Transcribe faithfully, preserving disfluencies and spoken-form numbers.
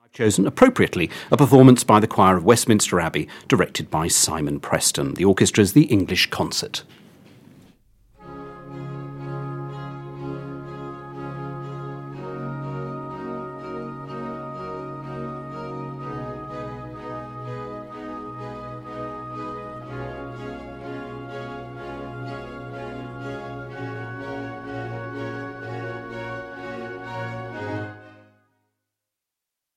Chosen appropriately a performance by the choir of Westminster Abbey, directed by Simon Preston. The orchestra's The English Concert.